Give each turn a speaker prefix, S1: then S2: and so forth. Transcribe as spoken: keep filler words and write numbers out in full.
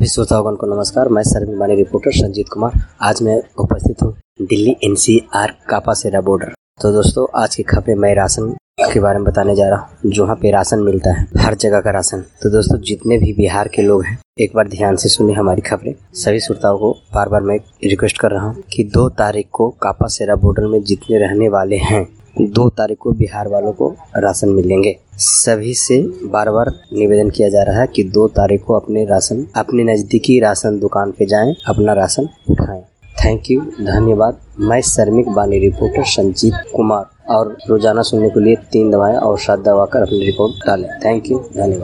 S1: सभी श्रोतागण को नमस्कार। मैं सर्वमान्य रिपोर्टर संजीत कुमार। आज मैं उपस्थित हूँ दिल्ली एनसीआर कापासेरा बॉर्डर। तो दोस्तों, आज की खबरें मैं राशन के बारे में बताने जा रहा हूँ, जो यहाँ पे राशन मिलता है, हर जगह का राशन। तो दोस्तों, जितने भी बिहार के लोग हैं, एक बार ध्यान से सुनिए हमारी खबरें। सभी श्रोताओं को बार बार मैं रिक्वेस्ट कर रहा हूँ कि दो तारीख को कापासेरा बॉर्डर में जितने रहने वाले हैं, दो तारीख को बिहार वालों को राशन मिलेंगे। सभी से बार बार निवेदन किया जा रहा है कि दो तारीख को अपने राशन अपने नजदीकी राशन दुकान पे जाएं, अपना राशन उठाएं। थैंक यू, धन्यवाद। मैं श्रमिक बानी रिपोर्टर संजीत कुमार, और रोजाना सुनने के लिए तीन दवाएं और सात दवा कर अपनी रिपोर्ट डालें। थैंक यू, धन्यवाद।